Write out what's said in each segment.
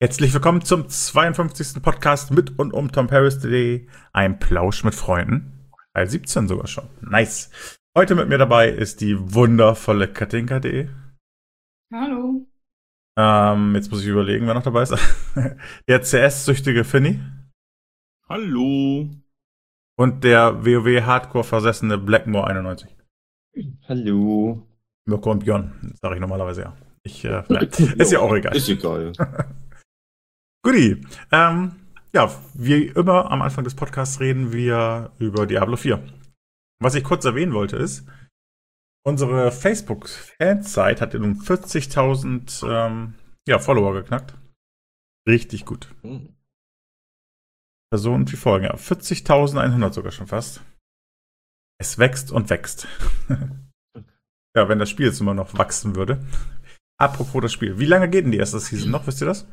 Herzlich willkommen zum 52. Podcast mit und um Tom Paris.de. Ein Plausch mit Freunden. Teil 17 sogar schon. Nice. Heute mit mir dabei ist die wundervolle Katinka.de. Hallo. Jetzt muss ich überlegen, wer noch dabei ist. Der CS-süchtige Finny. Hallo. Und der WoW-Hardcore-versessene Blackmore 91. Hallo. Mirko und Björn, sage ich normalerweise ja. Ist ja auch egal. Ist egal. Guti. Ja, wie immer am Anfang des Podcasts reden wir über Diablo 4. Was ich kurz erwähnen wollte ist, unsere Facebook-Fansite hat nun 40.000 Follower geknackt. Richtig gut. Personen wie folgen, ja. 40.100 sogar schon fast. Es wächst und wächst. Ja, wenn das Spiel jetzt immer noch wachsen würde. Apropos das Spiel. Wie lange geht denn die erste Season noch? Wisst ihr das?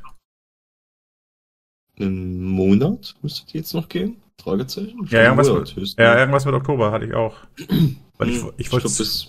Einen Monat müsste die jetzt noch gehen? Fragezeichen? Ja, irgendwas mit Oktober hatte ich auch. Weil ich wollte bis...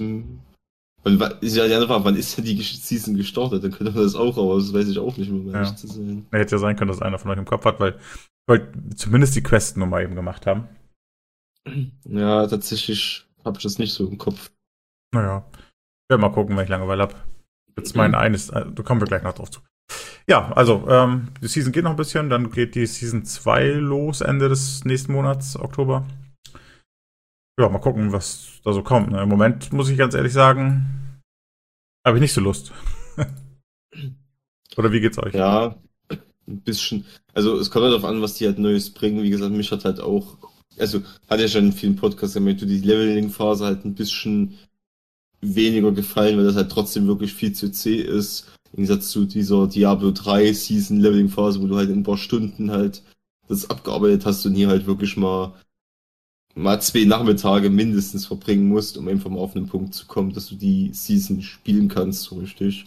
wann ist denn die Season gestartet? Dann könnte man das auch, aber das weiß ich auch nicht mehr, um ehrlich zu sein. Hätte ja sein können, dass einer von euch im Kopf hat, weil ich wollte zumindest die Quest-Nummer eben gemacht haben. Ja, tatsächlich habe ich das nicht so im Kopf. Naja, ich werde mal gucken, wenn ich Langeweile habe. Jetzt mein eines, da kommen wir gleich noch drauf zu. Ja, also, die Season geht noch ein bisschen, dann geht die Season 2 los, Ende des nächsten Monats, Oktober. Ja, mal gucken, was da so kommt. Im Moment, muss ich ganz ehrlich sagen, habe ich nicht so Lust. Oder wie geht's euch? Ja, ein bisschen. Also, es kommt halt darauf an, was die halt Neues bringen. Wie gesagt, mich hat halt auch, also, hat ja schon in vielen Podcasts gemeint, die Leveling-Phase halt ein bisschen weniger gefallen, weil das halt trotzdem wirklich viel zu zäh ist. Im Gegensatz zu dieser Diablo 3 Season Leveling Phase, wo du halt in ein paar Stunden halt das abgearbeitet hast und hier halt wirklich mal 2 Nachmittage mindestens verbringen musst, um einfach mal auf einen Punkt zu kommen, dass du die Season spielen kannst, so richtig.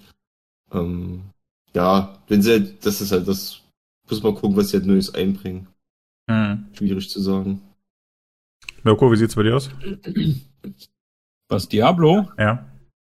Ja, wenn sie halt, das ist halt das, muss mal gucken, was sie halt Neues einbringen. Schwierig zu sagen. Mirko, wie sieht's bei dir aus? Was, Diablo? Ja.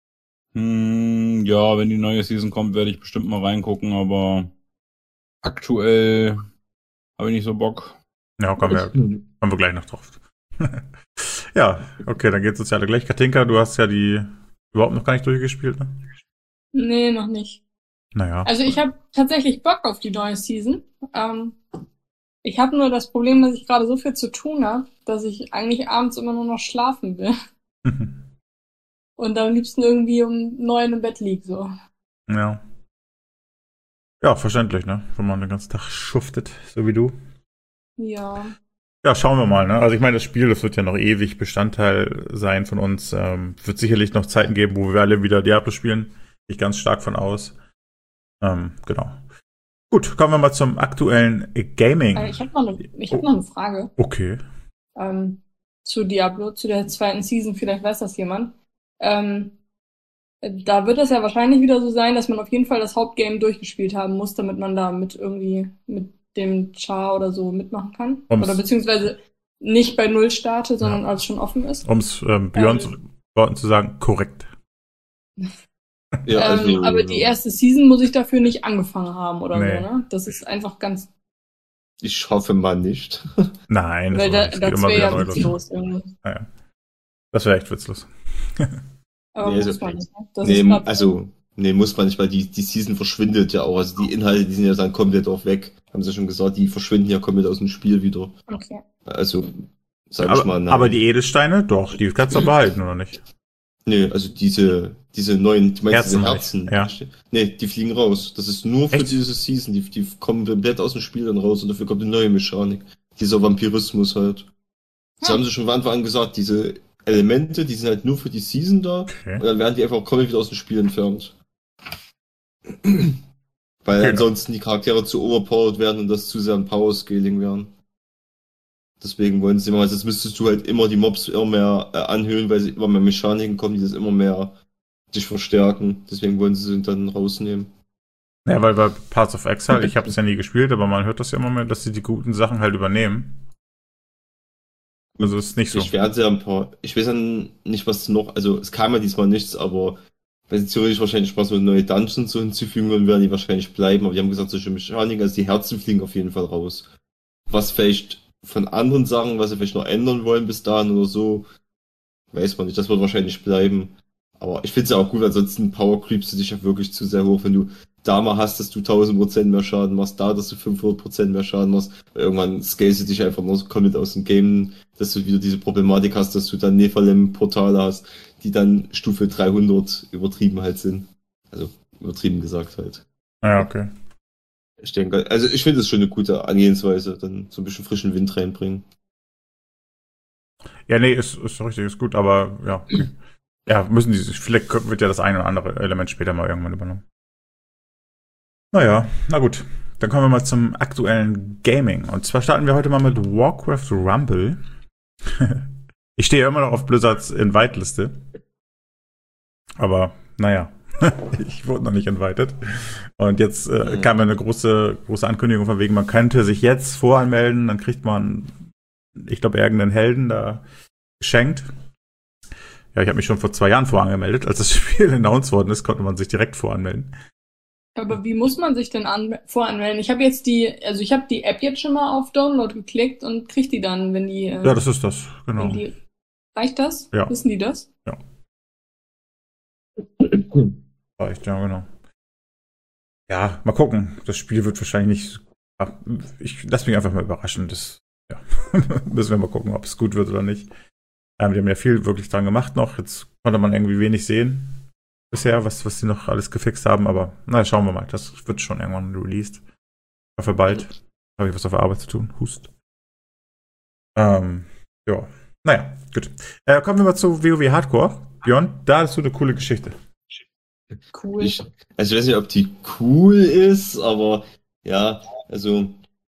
Ja, wenn die neue Season kommt, werde ich bestimmt mal reingucken, aber aktuell habe ich nicht so Bock. Ja, kommen wir gleich noch drauf. Ja, okay, dann geht's uns ja alle gleich. Katinka, du hast ja die überhaupt noch gar nicht durchgespielt, ne? Nee, noch nicht. Naja. Also ich habe tatsächlich Bock auf die neue Season. Ich habe nur das Problem, dass ich gerade so viel zu tun habe, dass ich eigentlich abends immer nur noch schlafen will. Und am liebsten irgendwie um 9 im Bett lieg, so. Ja. Ja, verständlich, ne? Wenn man den ganzen Tag schuftet, so wie du. Ja. Ja, schauen wir mal, ne? Also ich meine, das Spiel, das wird ja noch ewig Bestandteil sein von uns. Wird sicherlich noch Zeiten geben, wo wir alle wieder Diablo spielen. Gehe ich ganz stark von aus. Genau. Gut, kommen wir mal zum aktuellen Gaming. Ich hab noch eine Frage. Okay. Zu Diablo, zu der zweiten Season, vielleicht weiß das jemand. Da wird es ja wahrscheinlich wieder so sein, dass man auf jeden Fall das Hauptgame durchgespielt haben muss, damit man da mit dem Char oder so mitmachen kann. Oder beziehungsweise nicht bei Null starte, sondern alles schon offen ist. Um es Björns Worten zu sagen, korrekt. Ja, also, aber die erste Season muss ich dafür nicht angefangen haben oder Nee. so, ne? Das ist einfach ganz... ich hoffe mal nicht. Nein, Weil das wäre ja witzlos irgendwie. Ja. Das wäre echt witzlos. Aber Nee, muss also- man nicht, ne? Das ist grad- Nee, muss man nicht, weil die Season verschwindet ja auch. Also die Inhalte, die sind ja dann komplett auch weg. Haben sie schon gesagt, die verschwinden ja komplett aus dem Spiel wieder. Okay. Also, sag ich mal, nein. Aber die Edelsteine, doch, die kannst du behalten, oder nicht? Nee, also diese neuen, du meinst diese Herzen, Herzen? ja. Nee, die fliegen raus. Das ist nur für Echt? diese Season. Die kommen komplett aus dem Spiel dann raus und dafür kommt eine neue Mechanik. Dieser Vampirismus halt. Das haben sie schon von Anfang an gesagt, diese Elemente, die sind halt nur für die Season da. Okay. Und dann werden die einfach komplett wieder aus dem Spiel entfernt. Weil Okay. ansonsten die Charaktere zu overpowered werden und das zu sehr ein Power-Scaling werden. Deswegen wollen sie immer, also jetzt müsstest du halt immer die Mobs immer mehr anhöhen, weil sie immer mehr Mechaniken kommen, die das immer mehr dich verstärken. Deswegen wollen sie dann rausnehmen. Ja, weil bei Paths of Exile, ich habe es ja nie gespielt, aber man hört das ja immer mehr, dass sie die guten Sachen halt übernehmen. Also ist nicht so. Ich weiß ja nicht, was noch, also es kam ja diesmal nichts, aber weil sie theoretisch wahrscheinlich Spaß mit neue Dungeons so hinzufügen würden, werden die wahrscheinlich bleiben, aber die haben gesagt, solche Mechaniken, also die Herzen fliegen auf jeden Fall raus. Was vielleicht von anderen Sachen, was sie vielleicht noch ändern wollen bis dahin oder so, weiß man nicht, das wird wahrscheinlich bleiben. Aber ich finde es ja auch gut, ansonsten Power creepst du dich ja wirklich zu sehr hoch, wenn du da mal hast, dass du 1000% mehr Schaden machst, da, dass du 500% mehr Schaden machst. Weil irgendwann scalest du dich einfach nur so komplett aus dem Game, dass du wieder diese Problematik hast, dass du dann Nephalem-Portale hast, die dann Stufe 300 übertrieben halt sind. Also übertrieben gesagt halt. Ja, okay. Ich denke, also ich finde es schon eine gute Angehensweise, dann so ein bisschen frischen Wind reinbringen. Ja, nee, ist richtig, ist gut, aber ja, okay. Ja, vielleicht wird ja das eine oder andere Element später mal irgendwann übernommen. Naja, na gut. Dann kommen wir mal zum aktuellen Gaming. Und zwar starten wir heute mal mit Warcraft Rumble. Ich stehe ja immer noch auf Blizzards Invite-Liste. Aber, naja, ich wurde noch nicht invited. Und jetzt kam eine große Ankündigung von wegen, man könnte sich jetzt voranmelden, dann kriegt man, ich glaube, irgendeinen Helden da geschenkt. Ja, ich habe mich schon vor 2 Jahren vorangemeldet. Als das Spiel announced worden ist, konnte man sich direkt voranmelden. Aber wie muss man sich denn voranmelden? Ich habe jetzt die App jetzt schon mal auf Download geklickt und krieg die dann, wenn die... Ja, das ist das, genau. Reicht das? Ja. Wissen die das? Ja. Reicht, ja, genau. Ja, mal gucken. Das Spiel wird wahrscheinlich nicht... Ich lasse mich einfach mal überraschen. Das, ja, müssen wir mal gucken, ob es gut wird oder nicht. Die haben ja viel wirklich dran gemacht noch. Jetzt konnte man irgendwie wenig sehen bisher, was sie noch alles gefixt haben. Aber na, schauen wir mal. Das wird schon irgendwann released. Ich hoffe bald. Habe ich was auf der Arbeit zu tun. Hust. Ja. Naja, gut. Kommen wir mal zu WoW Hardcore. Björn, da hast du eine coole Geschichte. Cool. Ich weiß nicht, ob die cool ist, aber ja, also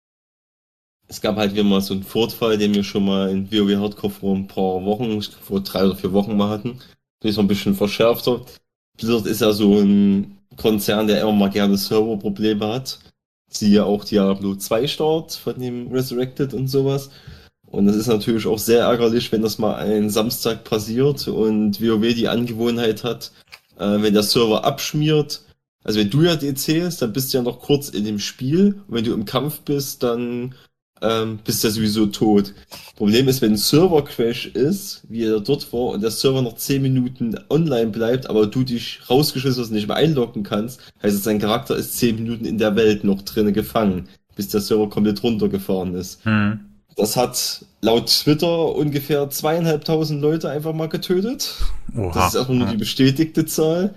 es gab halt wieder mal so einen Fortfall, den wir schon mal in WoW Hardcore vor ein paar Wochen, vor 3 oder 4 Wochen mal hatten. Der ist noch ein bisschen verschärfter. Blizzard ist ja so ein Konzern, der immer mal gerne Serverprobleme hat. Siehe auch Diablo 2 Start von dem Resurrected und sowas. Und das ist natürlich auch sehr ärgerlich, wenn das mal einen Samstag passiert und WoW die Angewohnheit hat, wenn der Server abschmiert. Also wenn du ja DC ist, dann bist du ja noch kurz in dem Spiel. Und wenn du im Kampf bist, dann bist du ja sowieso tot. Problem ist, wenn ein Server-Crash ist, wie er dort war, und der Server noch 10 Minuten online bleibt, aber du dich rausgeschmissen hast und nicht mehr einloggen kannst, heißt es, dein Charakter ist 10 Minuten in der Welt noch drinne gefangen, bis der Server komplett runtergefahren ist. Das hat laut Twitter ungefähr 2.500 Leute einfach mal getötet. Oha. Das ist erstmal nur die bestätigte Zahl.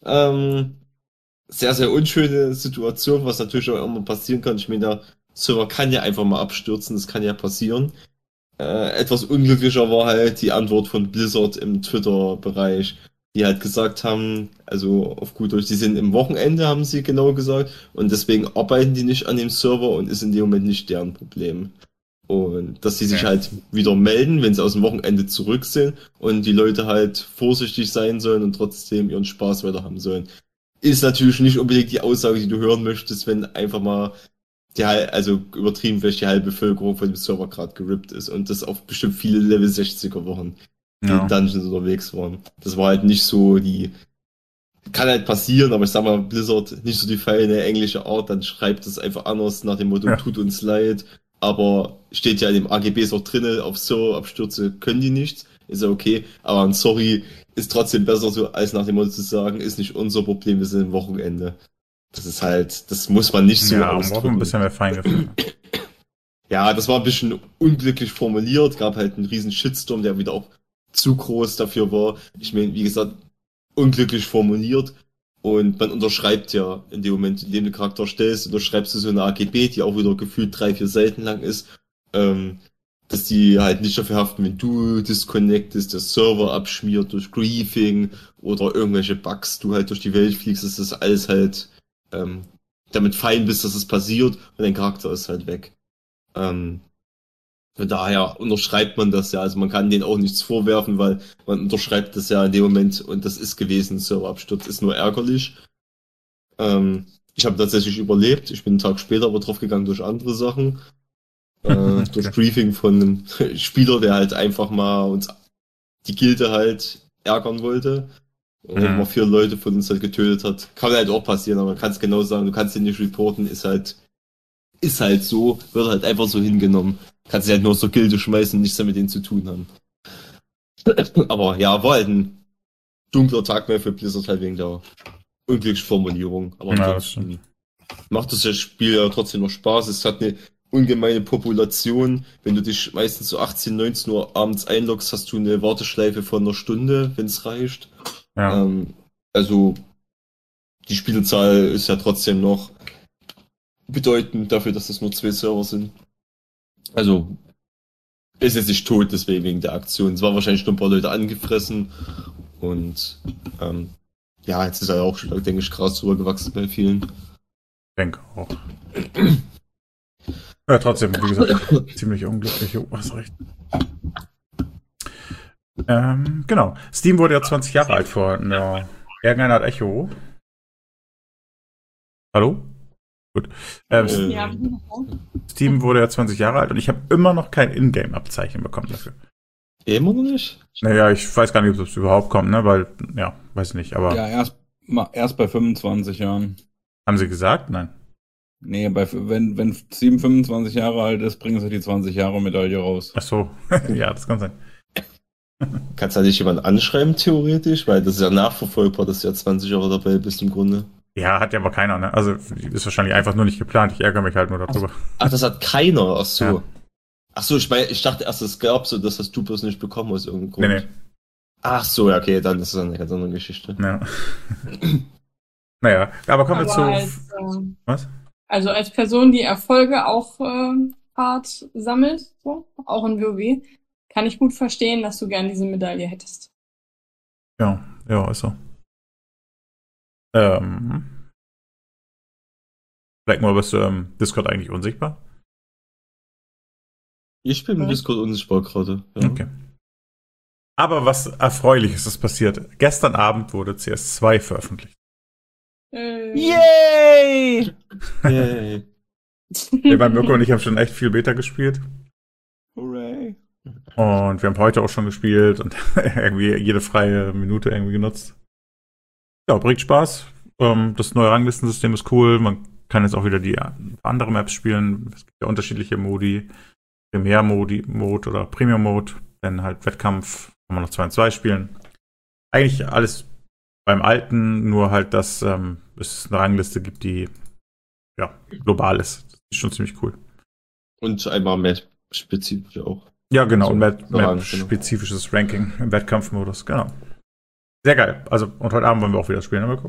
Sehr, sehr unschöne Situation, was natürlich auch immer passieren kann. Ich meine, der Server kann ja einfach mal abstürzen, das kann ja passieren. Etwas unglücklicher war halt die Antwort von Blizzard im Twitter-Bereich, die halt gesagt haben, also auf gut Deutsch, die sind im Wochenende, haben sie genau gesagt, und deswegen arbeiten die nicht an dem Server und ist in dem Moment nicht deren Problem. Und dass sie sich halt wieder melden, wenn sie aus dem Wochenende zurück sind und die Leute halt vorsichtig sein sollen und trotzdem ihren Spaß weiter haben sollen. Ist natürlich nicht unbedingt die Aussage, die du hören möchtest, wenn einfach mal also übertrieben vielleicht die halbe Bevölkerung von dem Server gerade gerippt ist und das auf bestimmt viele Level 60er Wochen die in Dungeons unterwegs waren. Das war halt nicht so kann halt passieren, aber ich sag mal, Blizzard nicht so die feine englische Art, dann schreibt es einfach anders nach dem Motto, tut uns leid, aber steht ja in dem AGBs auch drinne, auf Serverabstürze können die nichts, ist ja okay, aber ein Sorry ist trotzdem besser so, als nach dem Motto zu sagen, ist nicht unser Problem, wir sind am Wochenende. Das ist halt, das muss man nicht so ausdrücken. Ein bisschen mehr Feingefühl. Ja, das war ein bisschen unglücklich formuliert, gab halt einen riesen Shitstorm, der wieder auch zu groß dafür war. Ich meine, wie gesagt, unglücklich formuliert und man unterschreibt ja in dem Moment, in dem du Charakter stellst, unterschreibst du so eine AGB, die auch wieder gefühlt 3-4 Seiten lang ist, dass die halt nicht dafür haften, wenn du disconnectest, der Server abschmiert durch Griefing oder irgendwelche Bugs, du halt durch die Welt fliegst, dass das alles halt damit fein bist, dass es passiert und dein Charakter ist halt weg. Von daher unterschreibt man das ja, also man kann denen auch nichts vorwerfen, weil man unterschreibt das ja in dem Moment und das ist gewesen, Serverabsturz ist nur ärgerlich. Ich habe tatsächlich überlebt, ich bin einen Tag später aber drauf gegangen durch andere Sachen. Durch Briefing von einem Spieler, der halt einfach mal uns die Gilde halt ärgern wollte. Wo man 4 Leute von uns halt getötet hat. Kann halt auch passieren, aber man kann es genau sagen, du kannst ihn nicht reporten, ist halt so, wird halt einfach so hingenommen. Kannst dich halt nur aus der Gilde schmeißen und nichts mehr mit denen zu tun haben. Aber ja, war halt ein dunkler Tag mehr für Blizzard halt wegen der unglücklichen Formulierung. Aber ansonsten macht das Spiel ja trotzdem noch Spaß. Es hat eine ungemeine Population. Wenn du dich meistens so 18, 19 Uhr abends einloggst, hast du eine Warteschleife von einer Stunde, wenn es reicht. Ja. Also die Spielzahl ist ja trotzdem noch bedeutend dafür, dass das nur 2 Server sind. Also ist jetzt nicht tot, deswegen wegen der Aktion. Es war wahrscheinlich schon ein paar Leute angefressen und ja, jetzt ist er auch schon, denke ich, Gras drüber gewachsen bei vielen. Ich denke auch. Ja, trotzdem, wie gesagt, ziemlich unglücklich. Oh, hast recht. Genau. Steam wurde ja 20 Jahre alt vor irgendeiner Art Echo. Hallo? Gut. Ja. Steam wurde ja 20 Jahre alt und ich habe immer noch kein Ingame-Abzeichen bekommen dafür. Immer noch nicht? Naja, ich weiß gar nicht, ob es überhaupt kommt, ne? Weil, ja, weiß nicht, aber. Ja, erst bei 25 Jahren. Haben sie gesagt? Nein. Nee, wenn Steam 25 Jahre alt ist, bringen sie die 20 Jahre Medaille raus. Ach so. Ja, das kann sein. Kannst du da nicht jemanden anschreiben, theoretisch? Weil das ist ja nachverfolgbar, dass du ja 20 Jahre dabei bist im Grunde. Ja, hat ja aber keiner, ne? Also, ist wahrscheinlich einfach nur nicht geplant. Ich ärgere mich halt nur darüber. Ach, das hat keiner. Ach so. Ja. Ach so, ich dachte erst, es gab so, dass das du bloß nicht bekommen aus irgendeinem Grund. Nee. Ach so, ja, okay, dann ist es eine ganz andere Geschichte. Ja. Naja, aber kommen wir zu. Was? Also als Person, die Erfolge auch hart sammelt, so, auch in WoW, kann ich gut verstehen, dass du gern diese Medaille hättest. Ja, ist so. Vielleicht mal, bist du im Discord eigentlich unsichtbar? Ich bin im Discord unsichtbar gerade. Ja. Okay. Aber was Erfreuliches ist passiert. Gestern Abend wurde CS2 veröffentlicht. Yay! Yay! Bei Mirko und ich haben schon echt viel Beta gespielt. Hooray! Und wir haben heute auch schon gespielt und irgendwie jede freie Minute irgendwie genutzt. Ja, bringt Spaß. Das neue Ranglistensystem ist cool. Man kann jetzt auch wieder die andere Maps spielen. Es gibt ja unterschiedliche Modi. Primär-Mode oder Premium-Mode. Dann halt Wettkampf. Kann man noch 2 und 2 spielen. Eigentlich alles beim Alten, nur halt, dass es eine Rangliste gibt, die ja global ist. Das ist schon ziemlich cool. Und einmal Map-spezifisch auch. Ja, genau. So, und Map-spezifisches Ranking im Wettkampfmodus. Genau. Sehr geil. Also, und heute Abend wollen wir auch wieder spielen, Mirko?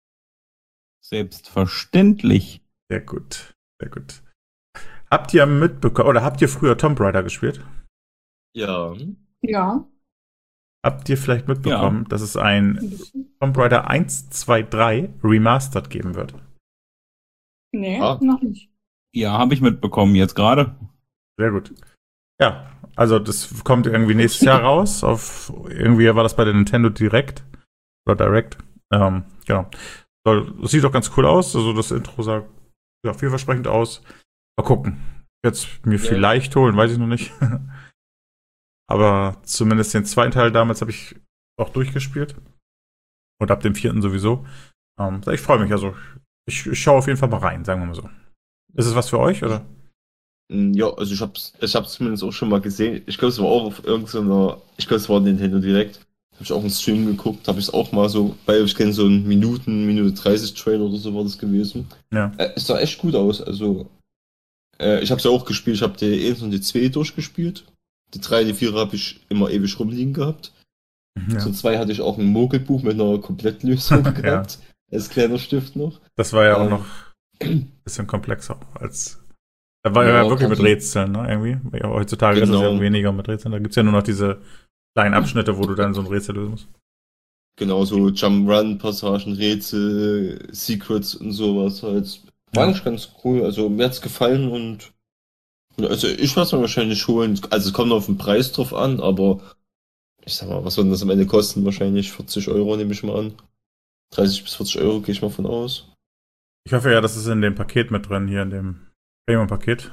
Selbstverständlich. Sehr gut. Sehr gut. Habt ihr mitbekommen, oder habt ihr früher Tomb Raider gespielt? Ja. Ja. Habt ihr vielleicht mitbekommen, dass es ein Tomb Raider 1, 2, 3 Remastered geben wird? Nee, noch nicht. Ja, habe ich mitbekommen, jetzt gerade. Sehr gut. Ja, also das kommt irgendwie nächstes Jahr raus. Irgendwie war das bei der Nintendo Direct. Oder Direct. Genau. Das sieht doch ganz cool aus. Also das Intro sah ja, vielversprechend aus. Mal gucken. Jetzt mir vielleicht holen, weiß ich noch nicht. Aber zumindest den zweiten Teil damals habe ich auch durchgespielt. Und ab dem 4. sowieso. Ich freue mich. Also ich schaue auf jeden Fall mal rein, sagen wir mal so. Ist es was für euch, oder? Ja, also ich hab's zumindest auch schon mal gesehen. Ich glaube, es war auch auf irgendeiner, ich glaube, es war Nintendo Direct. Habe ich auch einen Stream geguckt, habe ich es auch mal so, weil ich kenne so einen Minute 30 Trailer oder so war das gewesen. Ja. Es sah echt gut aus, also ich habe es ja auch gespielt, ich habe die 1 und die 2 durchgespielt. Die 3, die 4 habe ich immer ewig rumliegen gehabt. Ja. Zu 2 hatte ich auch ein Mogelbuch mit einer Komplettlösung gehabt. Als kleiner Stift noch. Das war ja auch noch ein bisschen komplexer als. Da war ja wirklich mit Rätseln, ne? Irgendwie. Ja, heutzutage ist es ja weniger mit Rätseln. Da gibt's ja nur noch diese kleinen Abschnitte, wo du dann so ein Rätsel lösen musst. Genau, so Jump-Run-Passagen, Rätsel, Secrets und sowas halt. War eigentlich ganz cool. Also mir hat's gefallen und also ich werde es mir wahrscheinlich holen. Also es kommt auf den Preis drauf an, aber ich sag mal, was wird das am Ende kosten? Wahrscheinlich 40 Euro, nehme ich mal an. 30 bis 40 Euro gehe ich mal von aus. Ich hoffe ja, das ist in dem Paket mit drin, hier in dem Premium-Paket.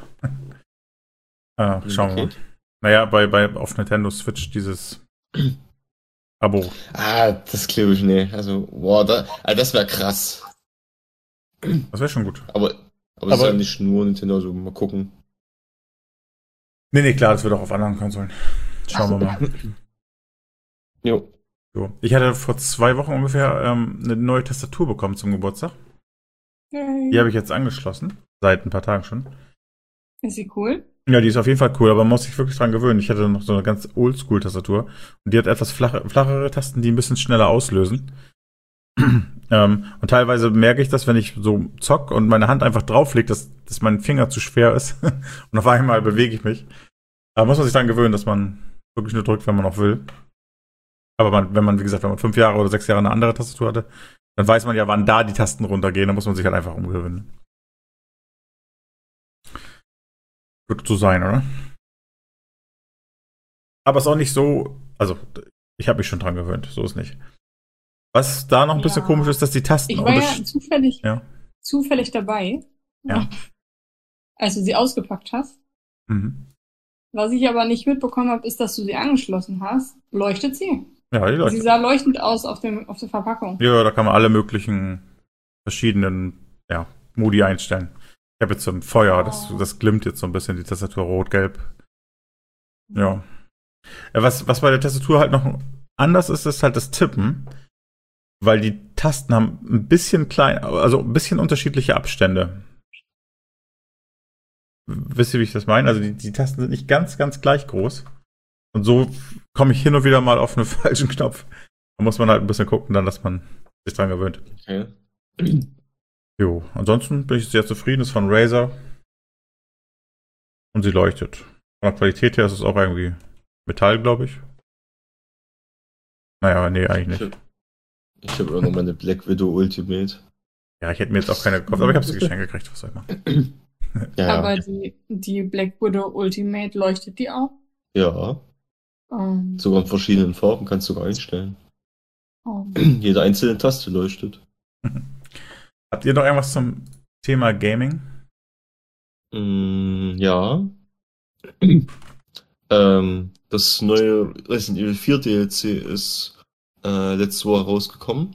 Schauen wir mal. Naja, auf Nintendo Switch dieses Abo. Das glaube ich nicht. Also, boah, das wäre krass. Das wäre schon gut. Aber das ist ja nicht nur Nintendo, also mal gucken. Nee, klar, das wird auch auf anderen Konsolen. Schauen wir mal. Jo. So. Ich hatte vor 2 Wochen ungefähr eine neue Tastatur bekommen zum Geburtstag. Die habe ich jetzt angeschlossen. Seit ein paar Tagen schon. Ist sie cool? Ja, die ist auf jeden Fall cool, aber man muss sich wirklich dran gewöhnen. Ich hatte noch so eine ganz Oldschool-Tastatur und die hat etwas flachere Tasten, die ein bisschen schneller auslösen. Und teilweise merke ich das, wenn ich so zock und meine Hand einfach drauflegt, dass mein Finger zu schwer ist. Und auf einmal bewege ich mich. Da muss man sich dran gewöhnen, dass man wirklich nur drückt, wenn man auch will. Aber wenn man 5 Jahre oder 6 Jahre eine andere Tastatur hatte, dann weiß man ja, wann da die Tasten runtergehen. Da muss man sich halt einfach umgewöhnen. Wird so sein, oder? Aber ist auch nicht so, also ich habe mich schon dran gewöhnt, so ist nicht. Was da noch ein bisschen komisch ist, dass die Tasten... Ich war zufällig dabei, ja, als du sie ausgepackt hast. Mhm. Was ich aber nicht mitbekommen habe, ist, dass du sie angeschlossen hast. Leuchtet sie? Ja, die leuchtet. Sie sah leuchtend aus auf der Verpackung. Ja, da kann man alle möglichen verschiedenen Modi einstellen. Ich habe jetzt so ein Feuer, das glimmt jetzt so ein bisschen, die Tastatur rot-gelb. Ja. Was bei der Tastatur halt noch anders ist, ist halt das Tippen. Weil die Tasten haben ein bisschen ein bisschen unterschiedliche Abstände. Wisst ihr, wie ich das meine? Also die Tasten sind nicht ganz, ganz gleich groß. Und so komme ich hin und wieder mal auf einen falschen Knopf. Da muss man halt ein bisschen gucken, dann, dass man sich dran gewöhnt. Okay. Jo, ansonsten bin ich sehr zufrieden. Ist von Razer. Und sie leuchtet. Von der Qualität her ist es auch irgendwie Metall, glaube ich. Naja, nee, eigentlich nicht. Ich habe auch noch meine Black Widow Ultimate. Ja, ich hätte mir jetzt auch keine gekauft, aber ich habe sie geschenkt gekriegt. Was soll ich machen? Ja. Aber die Black Widow Ultimate, leuchtet die auch? Ja. Sogar in verschiedenen Farben kannst du sogar einstellen. Jede einzelne Taste leuchtet. Habt ihr noch irgendwas zum Thema Gaming? Ja. Das neue Resident Evil 4 DLC ist letzte Woche rausgekommen.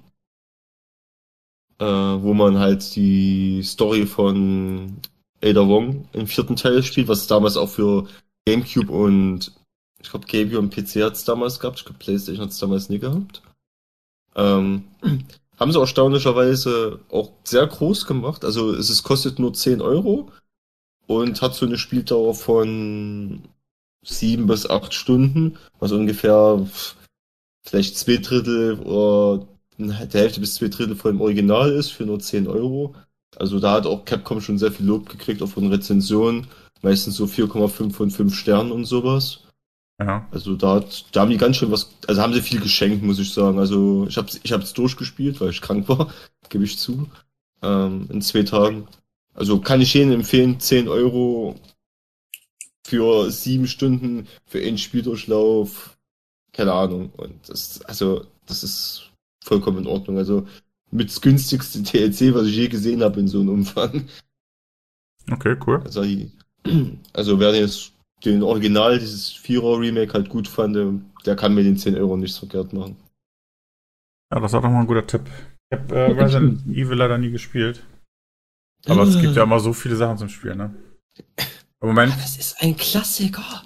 Wo man halt die Story von Ada Wong im 4. Teil spielt, was es damals auch für GameCube und ich glaube GameCube und PC hat es damals gehabt. Ich glaube PlayStation hat es damals nie gehabt. Haben sie erstaunlicherweise auch sehr groß gemacht. Also kostet nur 10 Euro und hat so eine Spieldauer von 7 bis 8 Stunden, was ungefähr vielleicht 2/3 oder der Hälfte bis 2/3 von dem Original ist für nur 10 Euro. Also da hat auch Capcom schon sehr viel Lob gekriegt, auch von Rezensionen. Meistens so 4,5 von 5 Sternen und sowas. Ja. Also da haben die ganz schön also haben sie viel geschenkt, muss ich sagen. Also ich hab's durchgespielt, weil ich krank war, gebe ich zu, in 2 Tagen. Also kann ich jedem empfehlen, 10 Euro für 7 Stunden für einen Spieldurchlauf. Keine Ahnung. Und das ist vollkommen in Ordnung. Also mit das günstigste DLC, was ich je gesehen habe in so einem Umfang. Okay, cool. Also wer jetzt den Original, dieses 4er Remake halt gut fand, der kann mir den 10 Euro nicht verkehrt machen. Ja, das war doch mal ein guter Tipp. Ich habe Resident Evil leider nie gespielt. Aber es gibt ja immer so viele Sachen zum Spielen, ne? Im Moment. Das ist ein Klassiker.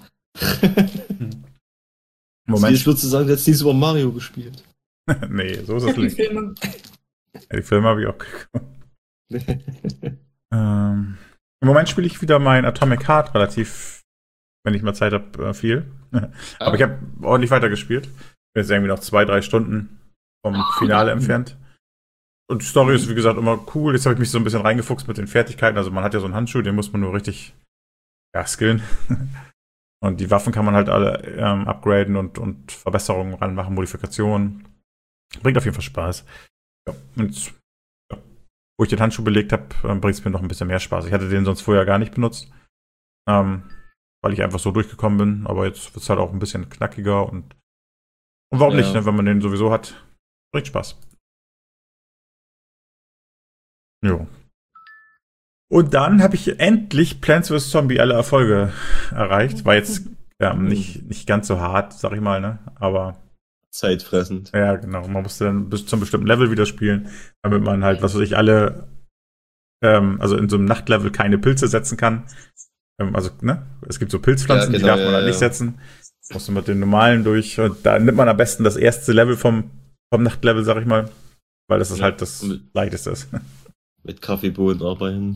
Moment. Ich würde sagen, du hättest nie Super Mario gespielt. Nee, so ist es nicht. Die Filme habe ich auch geguckt. Im Moment spiele ich wieder mein Atomic Heart relativ, wenn ich mal Zeit habe, viel. Aber ich habe ordentlich weitergespielt. Bin jetzt irgendwie noch 2-3 Stunden vom Finale entfernt. Und die Story ist, wie gesagt, immer cool. Jetzt habe ich mich so ein bisschen reingefuchst mit den Fertigkeiten. Also man hat ja so einen Handschuh, den muss man nur richtig skillen. Und die Waffen kann man halt alle upgraden und Verbesserungen ranmachen, Modifikationen. Bringt auf jeden Fall Spaß. Ja, und wo ich den Handschuh belegt habe, bringt es mir noch ein bisschen mehr Spaß. Ich hatte den sonst vorher gar nicht benutzt, weil ich einfach so durchgekommen bin. Aber jetzt wird es halt auch ein bisschen knackiger und warum nicht, ne, wenn man den sowieso hat. Bringt Spaß. Jo. Und dann habe ich endlich Plants vs. Zombie alle Erfolge erreicht. War jetzt nicht ganz so hart, sag ich mal, ne? Aber zeitfressend. Ja, genau. Man musste dann bis zum bestimmten Level wieder spielen, damit man halt, was weiß ich, also in so einem Nachtlevel keine Pilze setzen kann. Also, ne? Es gibt so Pilzpflanzen, Ja, die genau, darf man halt ja, nicht ja. setzen. Musst du mit den normalen durch. Und da nimmt man am besten das erste Level vom Nachtlevel, sag ich mal. Weil das ist Ja, halt das mit- leichteste ist. Mit Kaffeebohnen arbeiten.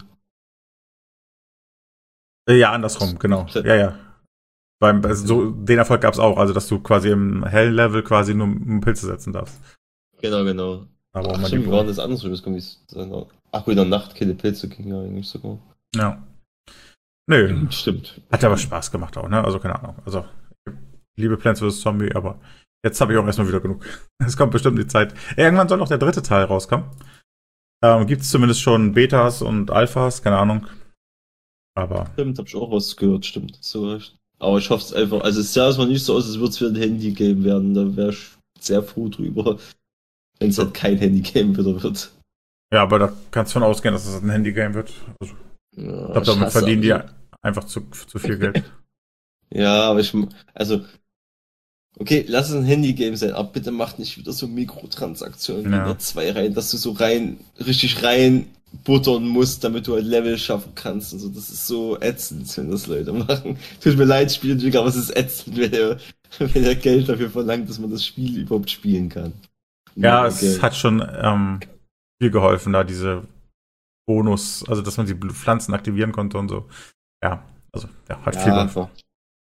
Ja, andersrum, genau. Ja. So, den Erfolg gab's auch, also dass du quasi im Hell-Level quasi nur Pilze setzen darfst. Genau. Da braucht Ach, man die stimmt, wie war Bohnen. das andersrum? Das kann ich sagen. Ach, in der Nacht keine Pilze ging ja eigentlich sogar. Ja. Nö. Stimmt. Hat aber Spaß gemacht auch, ne? Also keine Ahnung. Also, ich liebe Plants vs. Zombie, aber jetzt habe ich auch erstmal wieder genug. Es kommt bestimmt die Zeit. Irgendwann soll noch der dritte Teil rauskommen. Gibt es zumindest schon Betas und Alphas, keine Ahnung. Aber. Stimmt, hab ich auch was gehört, stimmt. So recht. Aber ich hoffe es einfach. Also es sah erstmal nicht so aus, als würde es wieder ein Handy-Game werden. Da wäre ich sehr froh drüber, wenn es halt kein Handy-Game wieder wird. Ja, aber da kannst du von ausgehen, dass es ein Handy-Game wird. Also, Ja, ich glaube, damit hasse verdienen die aber einfach zu viel Geld. Ja, aber also, okay, lass es ein Handy-Game sein, aber bitte macht nicht wieder so Mikrotransaktionen wie in der 2 rein, dass du so richtig rein buttern musst, damit du halt Level schaffen kannst. Also das ist so ätzend, wenn das Leute machen. Tut mir leid, Spielentwickler, aber es ist ätzend, wenn er Geld dafür verlangt, dass man das Spiel überhaupt spielen kann. Ja, es hat schon viel geholfen, da diese Bonus, also dass man die Pflanzen aktivieren konnte und so. Ja, also hat viel geholfen. einfach.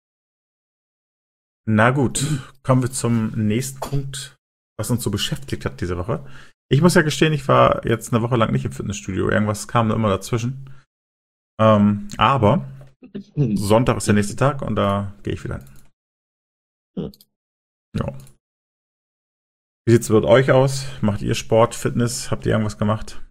Na gut, kommen wir zum nächsten Punkt, was uns so beschäftigt hat diese Woche. Ich muss ja gestehen, ich war jetzt eine Woche lang nicht im Fitnessstudio. Irgendwas kam da immer dazwischen. Aber Sonntag ist der nächste Tag und da gehe ich wieder hin. Ja. Wie sieht's mit euch aus? Macht ihr Sport, Fitness? Habt ihr irgendwas gemacht?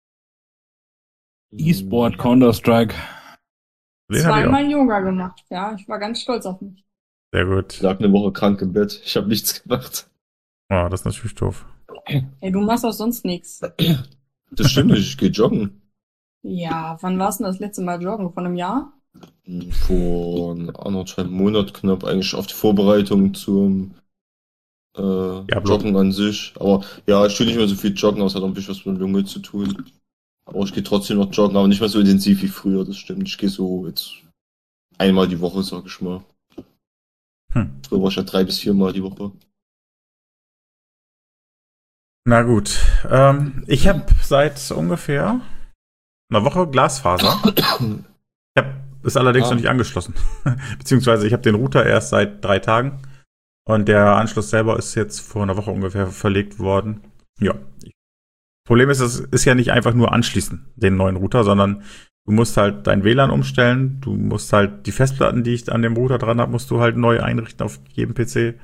E-Sport, Counter-Strike. Den hab ich auch. Zweimal Yoga gemacht, ja. Ich war ganz stolz auf mich. Sehr gut. Ich lag eine Woche krank im Bett. Ich habe nichts gemacht. Oh, das ist natürlich doof. Ey, du machst auch sonst nichts. Das stimmt nicht, ich gehe joggen. Ja, wann warst du denn das letzte Mal joggen? Vor einem Jahr? Vor 1,5 Monaten knapp, eigentlich auf die Vorbereitung zum Joggen an sich. Aber ja, ich tue nicht mehr so viel joggen, aber es hat auch ein bisschen was mit der Lunge zu tun. Aber ich gehe trotzdem noch joggen, aber nicht mehr so intensiv wie früher, das stimmt. Ich gehe so jetzt einmal die Woche, sag ich mal. Früher war ich ja 3 bis 4 Mal die Woche. Na gut. Ich habe seit ungefähr einer Woche Glasfaser. Ich habe es allerdings noch nicht angeschlossen. Beziehungsweise ich habe den Router erst seit 3 Tagen. Und der Anschluss selber ist jetzt vor einer Woche ungefähr verlegt worden. Ja. Problem ist, es ist ja nicht einfach nur anschließen, den neuen Router, sondern du musst halt dein WLAN umstellen. Du musst halt die Festplatten, die ich an dem Router dran habe, musst du halt neu einrichten auf jedem PC.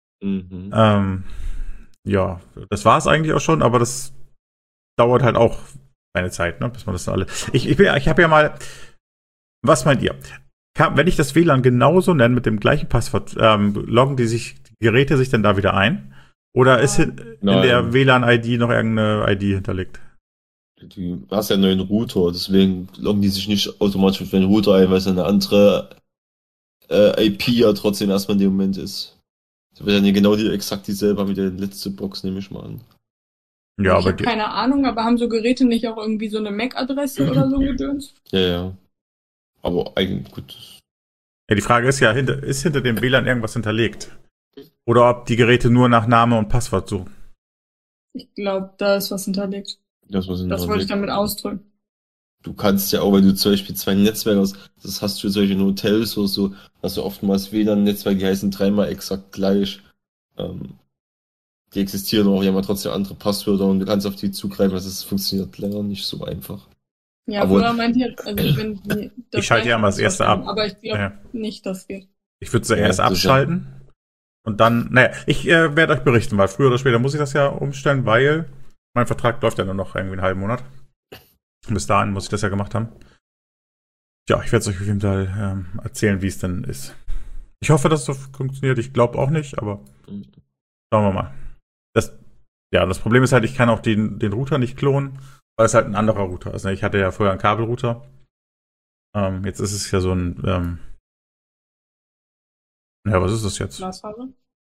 Ja, das war es eigentlich auch schon, aber das dauert halt auch eine Zeit, ne, bis man das alle. Ich habe ja mal. Was meint ihr? Wenn ich das WLAN genauso nenne mit dem gleichen Passwort, loggen die Geräte sich dann da wieder ein? Oder ist in der WLAN-ID noch irgendeine ID hinterlegt? Du hast ja einen neuen Router, deswegen loggen die sich nicht automatisch mit dem Router ein, weil es eine andere IP ja trotzdem erstmal in dem Moment ist. Das wird dann ja genau exakt dieselbe wie der letzte Box, nehme ich mal an. Ja, ich habe keine Ahnung, aber haben so Geräte nicht auch irgendwie so eine MAC-Adresse oder so gedöns? Ja. Aber eigentlich gut. Ja, die Frage ist ja, ist hinter dem WLAN irgendwas hinterlegt? Oder ob die Geräte nur nach Name und Passwort suchen? Ich glaube, da ist was hinterlegt. Das wollte ich damit ausdrücken. Du kannst ja auch, wenn du zum Beispiel 2 Netzwerke hast, das hast du solche Hotels oder so, hast du oftmals WLAN-Netzwerke, die heißen 3-mal exakt gleich. Die existieren auch, die haben aber trotzdem andere Passwörter und du kannst auf die zugreifen, also es funktioniert leider nicht so einfach. Ja, oder meint ihr, also wenn die, ich schalte ja mal das erste ab. Aber ich glaube nicht, das geht. Ich würde sie erst abschalten und dann, ich werde euch berichten, weil früher oder später muss ich das ja umstellen, weil mein Vertrag läuft ja nur noch irgendwie einen halben Monat. Bis dahin muss ich das ja gemacht haben. Ja, ich werde es euch auf jeden Fall erzählen, wie es denn ist. Ich hoffe, dass es so funktioniert. Ich glaube auch nicht, aber schauen wir mal. Das Problem ist halt, ich kann auch den Router nicht klonen, weil es halt ein anderer Router ist. Ich hatte ja vorher einen Kabelrouter. Jetzt ist es ja so ein was ist das jetzt? Glasfaser?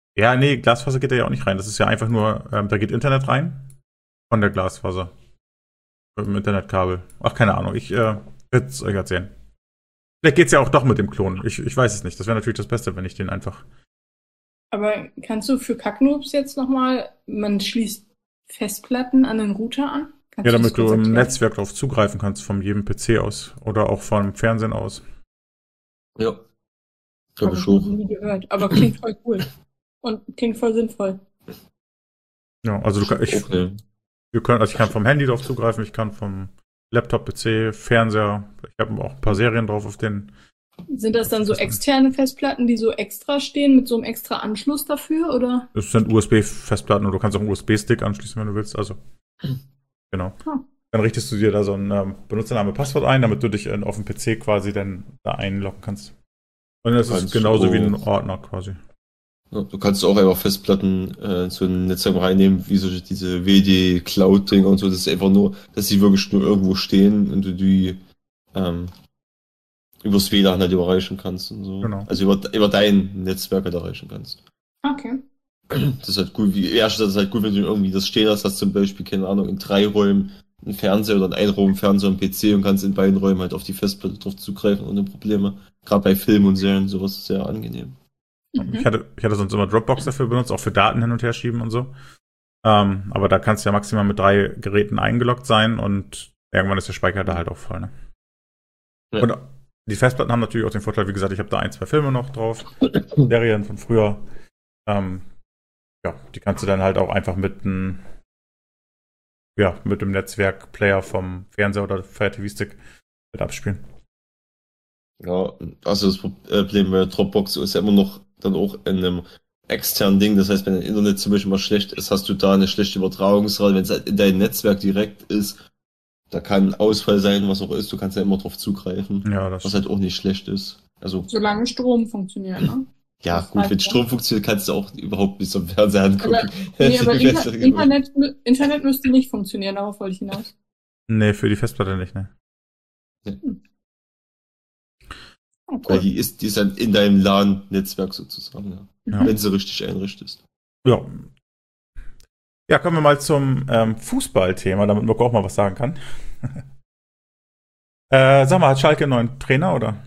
Ja, nee, Glasfaser geht da ja auch nicht rein. Das ist ja einfach nur, da geht Internet rein von der Glasfaser. Mit dem Internetkabel. Ach, keine Ahnung. Ich werde es euch erzählen. Vielleicht geht's ja auch doch mit dem Klon. Ich weiß es nicht. Das wäre natürlich das Beste, wenn ich den einfach. Aber kannst du für Kacknoobs jetzt nochmal, man schließt Festplatten an den Router an? Kannst Ja, das damit du kurz im erklären? Netzwerk darauf zugreifen kannst, von jedem PC aus. Oder auch vom Fernsehen aus. Ja. Glaube Habe ich ich noch auch. nie gehört. Aber klingt voll cool. Und klingt voll sinnvoll. Ja, also Okay. ich kann vom Handy drauf zugreifen, ich kann vom Laptop, PC, Fernseher. Ich habe auch ein paar Serien drauf auf den. Sind das dann so externe Festplatten, die so extra stehen, mit so einem extra Anschluss dafür, oder? Das sind USB-Festplatten oder du kannst auch einen USB-Stick anschließen, wenn du willst. Also, genau. Ah. Dann richtest du dir da so ein Benutzername, Passwort ein, damit du dich auf dem PC quasi dann da einloggen kannst. Und das ist Kannst genauso du wie ein auch. Ordner quasi. Ja, du kannst auch einfach Festplatten so ein Netzwerk reinnehmen, wie so diese WD-Cloud-Dinger und so. Das ist einfach nur, dass sie wirklich nur irgendwo stehen und du die übers WLAN halt erreichen kannst und so. Genau. Also über dein Netzwerk halt erreichen kannst. Okay. Das ist halt gut, das ist halt gut, wenn du irgendwie das stehen hast zum Beispiel, keine Ahnung, in 3 Räumen einen Fernseher oder in einem Raum einen Fernseher und einen PC und kannst in beiden Räumen halt auf die Festplatte drauf zugreifen ohne Probleme. Gerade bei Filmen und Serien sowas ist sehr angenehm. Ich hatte sonst immer Dropbox dafür benutzt, auch für Daten hin und her schieben und so. Aber da kannst du ja maximal mit 3 Geräten eingeloggt sein und irgendwann ist der Speicher da halt auch voll. Ne? Ja. Und die Festplatten haben natürlich auch den Vorteil, wie gesagt, ich habe da 1, 2 Filme noch drauf, Serien von früher. Ja, die kannst du dann halt auch einfach mit dem Netzwerkplayer vom Fernseher oder Fire TV-Stick mit abspielen. Ja, also das Problem bei Dropbox ist ja immer noch dann auch in einem externen Ding. Das heißt, wenn dein Internet zum Beispiel mal schlecht ist, hast du da eine schlechte Übertragungsrate. Wenn es halt in deinem Netzwerk direkt ist, da kann ein Ausfall sein, was auch ist. Du kannst ja immer drauf zugreifen, Ja, das was halt auch nicht schlecht ist. Also, Solange Strom funktioniert, ne? ja, das gut, heißt wenn ja. Strom funktioniert, kannst du auch überhaupt nicht am Fernseher angucken. Aber, nee, aber Internet müsste nicht funktionieren, darauf wollte ich hinaus. Nee, für die Festplatte nicht, ne? Oh, Weil cool. die ist dann in deinem LAN-Netzwerk sozusagen, ja. Ja. Wenn sie richtig einrichtest. Ja. Ja, kommen wir mal zum Fußballthema, damit Mirko auch mal was sagen kann. Sag mal, hat Schalke einen neuen Trainer, oder?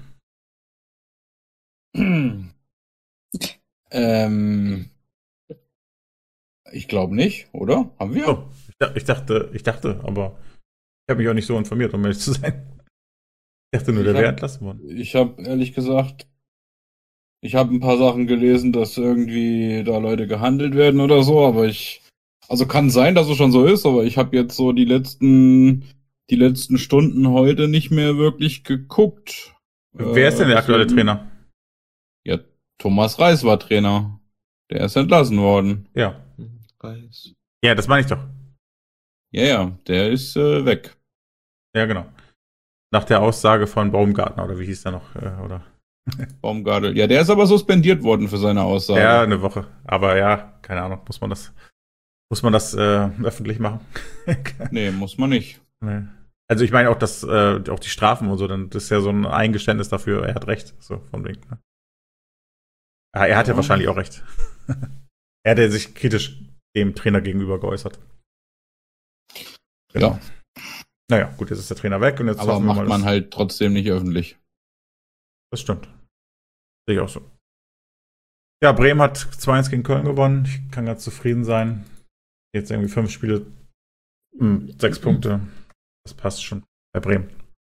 Ich glaube nicht, oder? Haben wir? Oh, ich dachte, aber ich habe mich auch nicht so informiert, um ehrlich zu sein. Ich dachte nur, der wäre entlassen worden. Ich habe ehrlich gesagt, ich habe ein paar Sachen gelesen, dass irgendwie da Leute gehandelt werden oder so, aber also kann sein, dass es schon so ist, aber ich habe jetzt so die letzten Stunden heute nicht mehr wirklich geguckt. Wer ist denn der aktuelle deswegen- Trainer? Ja, Thomas Reis war Trainer. Der ist entlassen worden. Ja. Weiß. Ja, das meine ich doch. Ja, der ist weg. Ja, genau. Nach der Aussage von Baumgartner, oder wie hieß der noch? Oder? Baumgartel. Ja, der ist aber suspendiert worden für seine Aussage. Ja, eine Woche. Aber ja, keine Ahnung, muss man das öffentlich machen? Nee, muss man nicht. Nee. Also ich meine auch, dass auch die Strafen und so, dann das ist ja so ein Eingeständnis dafür, er hat recht, so von wegen. Ne? Er hat ja wahrscheinlich auch recht. Er hat ja sich kritisch dem Trainer gegenüber geäußert. Genau. Ja. Naja, gut, jetzt ist der Trainer weg und jetzt Aber hoffen wir macht mal, man halt trotzdem nicht öffentlich. Das stimmt. Sehe ich auch so. Ja, Bremen hat 2-1 gegen Köln gewonnen. Ich kann ganz zufrieden sein. Jetzt irgendwie 5 Spiele, 6 Punkte. Das passt schon bei Bremen.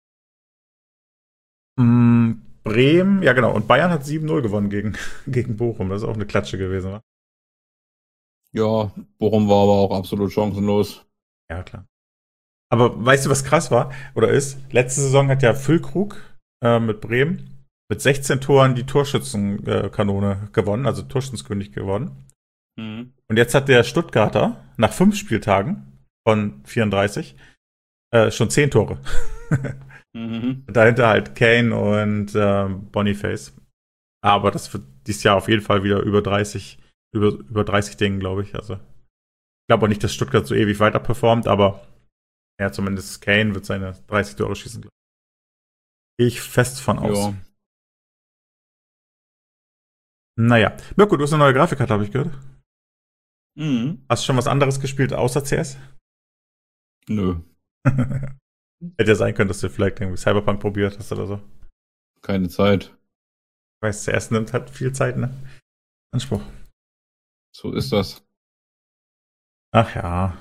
Bremen, ja genau. Und Bayern hat 7-0 gewonnen gegen Bochum. Das ist auch eine Klatsche gewesen, wa? Ja, Bochum war aber auch absolut chancenlos. Ja, klar. Aber weißt du, was krass war? Oder ist? Letzte Saison hat ja Füllkrug mit Bremen mit 16 Toren die Torschützenkanone gewonnen, also Torschützenkönig geworden. Mhm. Und jetzt hat der Stuttgarter nach 5 Spieltagen von 34 schon 10 Tore. Mhm. Dahinter halt Kane und Boniface. Aber das wird dieses Jahr auf jeden Fall wieder über 30 Dingen, glaube ich. Also ich glaube auch nicht, dass Stuttgart so ewig weiter performt, aber ja, zumindest Kane wird seine 30 Tore schießen. Gehe ich fest von aus. Ja. Naja. Mirko, du hast eine neue Grafikkarte, habe ich gehört. Mhm. Hast du schon was anderes gespielt außer CS? Nö, Hätte ja sein können, dass du vielleicht irgendwie Cyberpunk probiert hast oder so. keine Zeit. Ich weiß, CS nimmt halt viel Zeit, ne? Anspruch. So ist das. Ach ja.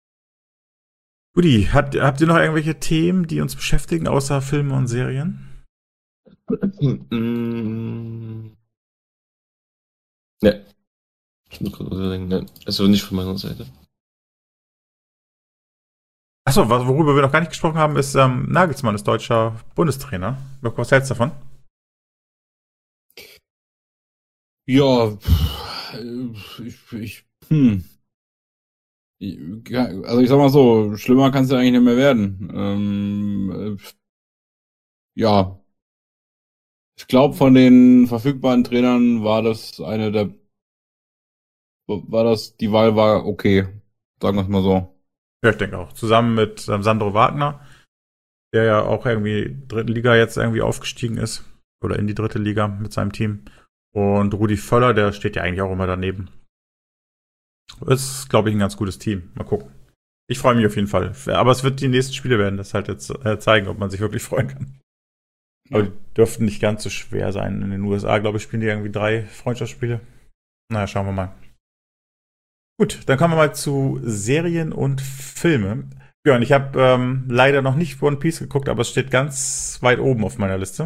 Guti, habt ihr noch irgendwelche Themen, die uns beschäftigen, außer Filme und Serien? Ne. Ich muss gerade überlegen, ne. Also nicht von meiner Seite. Achso, worüber wir noch gar nicht gesprochen haben, ist Nagelsmann ist deutscher Bundestrainer. Was hältst du davon? Ja, also ich sag mal so, schlimmer kann es ja eigentlich nicht mehr werden. Ja, ich glaube, von den verfügbaren Trainern war das die Wahl war okay, sagen wir es mal so. Ja, ich denke auch. Zusammen mit Sandro Wagner, der ja auch irgendwie dritten Liga jetzt irgendwie aufgestiegen ist. Oder in die dritte Liga mit seinem Team. Und Rudi Völler, der steht ja eigentlich auch immer daneben. Ist, glaube ich, ein ganz gutes Team. Mal gucken. Ich freue mich auf jeden Fall. Aber es wird die nächsten Spiele werden, das halt jetzt zeigen, ob man sich wirklich freuen kann. Aber die dürften nicht ganz so schwer sein. In den USA, glaube ich, spielen die irgendwie 3 Freundschaftsspiele. Naja, schauen wir mal. Gut, dann kommen wir mal zu Serien und Filme. Björn, ich habe leider noch nicht One Piece geguckt, aber es steht ganz weit oben auf meiner Liste.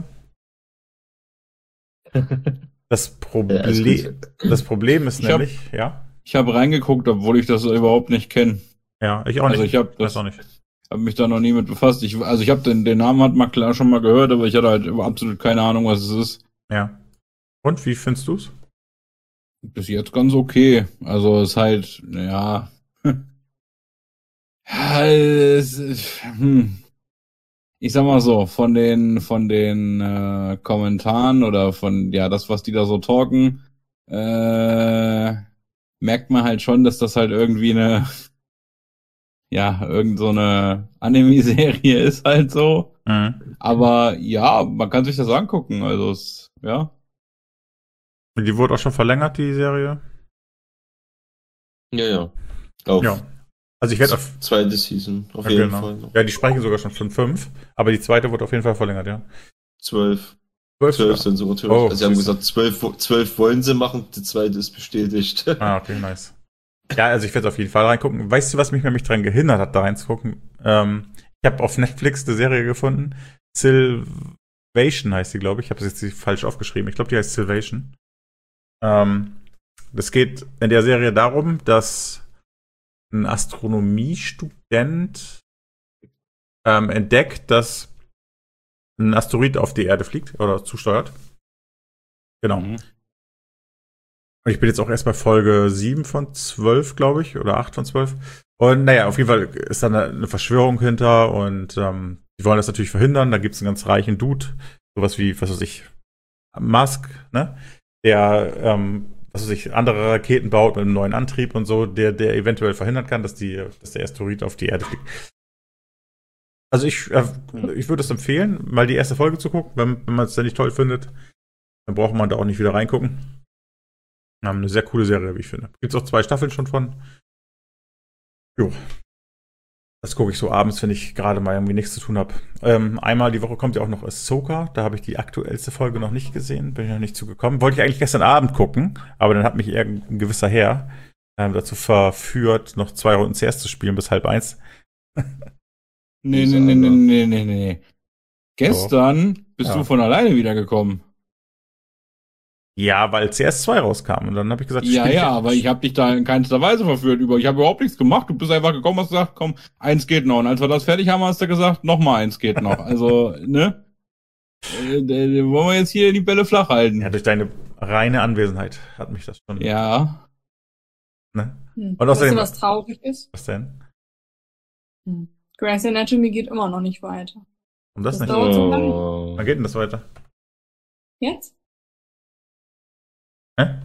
Das Problem ist nämlich, ja. Ich habe reingeguckt, obwohl ich das überhaupt nicht kenne. Ja, ich auch nicht. Also ich habe das auch nicht. Habe mich da noch nie mit befasst. Ich habe den Namen hat man klar schon mal gehört, aber ich hatte halt absolut keine Ahnung, was es ist. Ja. Und wie findest du's? Bis jetzt ganz okay. Also es ist halt, ja. Ich sag mal so, von den Kommentaren oder von, ja, das, was die da so talken, merkt man halt schon, dass das halt irgendwie irgend so eine Anime-Serie ist halt so. Mhm. Aber ja, man kann sich das angucken. Also ja. Die wurde auch schon verlängert, die Serie. Ja. Ja. Also ich werde auf zweite Season, auf jeden genau. Fall. Ja, die sprechen sogar schon von 5, aber die zweite wird auf jeden Fall verlängert, ja. 12. 12 sind so natürlich. Oh, also sie haben gesagt, 12 wollen sie machen, die zweite ist bestätigt. Ah, okay, nice. Ja, also ich werde auf jeden Fall reingucken. Weißt du, was mich nämlich daran gehindert hat, da reinzugucken? Ich habe auf Netflix eine Serie gefunden. Sylvation heißt die, glaube ich. Ich habe es jetzt falsch aufgeschrieben. Ich glaube, die heißt Sylvation. Das geht in der Serie darum, dass ein Astronomiestudent entdeckt, dass ein Asteroid auf die Erde fliegt oder zusteuert. Genau. Und ich bin jetzt auch erst bei Folge 7 von 12, glaube ich, oder 8 von 12. Und naja, auf jeden Fall ist da eine Verschwörung hinter und die wollen das natürlich verhindern. Da gibt es einen ganz reichen Dude, sowas wie, was weiß ich, Musk, ne? Der, was weiß ich, andere Raketen baut mit einem neuen Antrieb und so, der eventuell verhindern kann, dass der Asteroid auf die Erde fliegt. Also ich würde es empfehlen, mal die erste Folge zu gucken. Wenn man es dann nicht toll findet, dann braucht man da auch nicht wieder reingucken. Haben eine sehr coole Serie, wie ich finde. Gibt es auch 2 Staffeln schon von. Jo. Das gucke ich so abends, wenn ich gerade mal irgendwie nichts zu tun habe. Einmal die Woche kommt ja auch noch Ahsoka. Da habe ich die aktuellste Folge noch nicht gesehen. Bin ich noch nicht zugekommen. Wollte ich eigentlich gestern Abend gucken, aber dann hat mich irgendein gewisser Herr dazu verführt, noch 2 Runden CS zu spielen bis 12:30. Nee. Gestern bist du von alleine wiedergekommen. Ja, weil CS2 rauskam und dann habe ich gesagt, aber ich habe dich da in keinster Weise verführt. Ich habe überhaupt nichts gemacht. Du bist einfach gekommen und hast gesagt, komm, 1 geht noch. Und als wir das fertig haben, hast du gesagt, nochmal 1 geht noch. Also, ne? Wollen wir jetzt hier die Bälle flach halten. Ja, durch deine reine Anwesenheit hat mich das schon. Ja. Ne? Und außerdem, weißt du, was traurig ist? Was denn? Grey's Anatomy geht immer noch nicht weiter. Und das nicht? dauert so lange. Wann geht denn das weiter? Jetzt? Hä?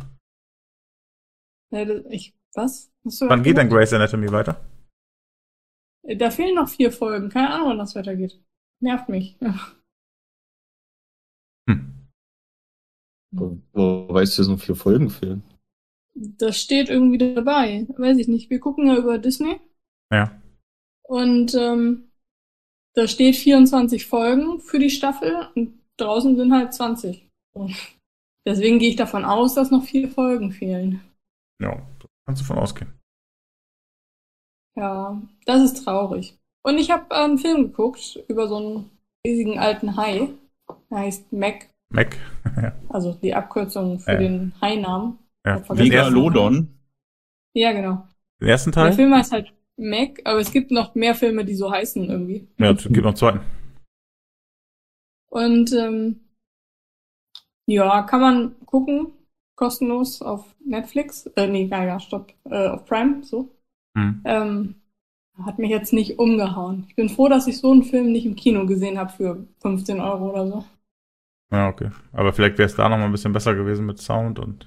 Was? Wann geht denn Grey's Anatomy weiter? Da fehlen noch 4 Folgen. Keine Ahnung, wann das weitergeht. Nervt mich. Wo weißt du, dass noch 4 Folgen fehlen? Das steht irgendwie dabei. Weiß ich nicht. Wir gucken ja über Disney. Ja. Und da steht 24 Folgen für die Staffel und draußen sind halt 20. So. Deswegen gehe ich davon aus, dass noch 4 Folgen fehlen. Ja, da kannst du von ausgehen. Ja, das ist traurig. Und ich habe einen Film geguckt über so einen riesigen alten Hai. Der heißt Mac. Mac. Ja. Also die Abkürzung für den Hai-Namen. Ja. Ich hab vergessen, Megalodon. Ja, genau. Den ersten Der Teil? Film heißt halt Mac, aber es gibt noch mehr Filme, die so heißen irgendwie. Ja, es gibt noch einen zweiten. Und ja, kann man gucken, kostenlos auf Netflix. Auf Prime, so. Hat mich jetzt nicht umgehauen. Ich bin froh, dass ich so einen Film nicht im Kino gesehen habe für 15 Euro oder so. Ja, okay. Aber vielleicht wäre es da noch mal ein bisschen besser gewesen mit Sound und.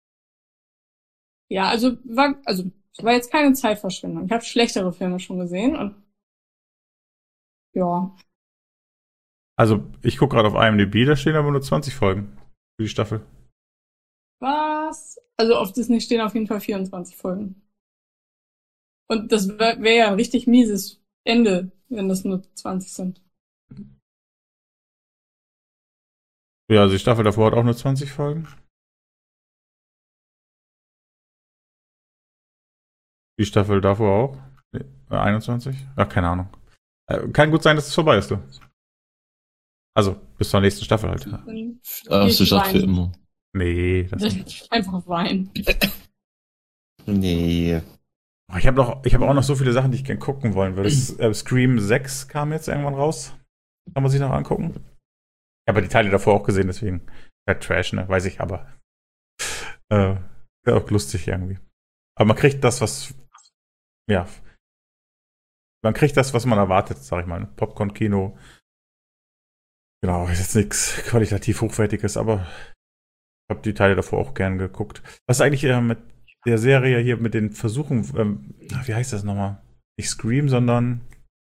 Ja, es war jetzt keine Zeitverschwendung. Ich habe schlechtere Filme schon gesehen und ja. Also, ich gucke gerade auf IMDb, da stehen aber nur 20 Folgen für die Staffel. Was? Also auf Disney stehen auf jeden Fall 24 Folgen. Und das wäre ja ein richtig mieses Ende, wenn das nur 20 sind. Ja, also die Staffel davor hat auch nur 20 Folgen. Die Staffel davor auch. 21? Ach, keine Ahnung. Kann gut sein, dass es vorbei ist, du. Also, bis zur nächsten Staffel halt. Hast du gesagt für weinen. immer? Nee, das nicht. Einfach weinen. Nee. Ich habe auch noch so viele Sachen, die ich gerne gucken wollen würde. Scream 6 kam jetzt irgendwann raus. Kann man sich noch angucken. Ich habe die Teile davor auch gesehen, deswegen. Ja, Trash, ne? Weiß ich, aber. Wäre auch lustig irgendwie. Aber man kriegt das, was. Ja. Man kriegt das, was man erwartet, sag ich mal. Popcorn-Kino. Genau, ist jetzt nichts qualitativ Hochwertiges, aber ich habe die Teile davor auch gern geguckt. Was ist eigentlich mit der Serie hier mit den Versuchen, wie heißt das nochmal? Nicht Scream, sondern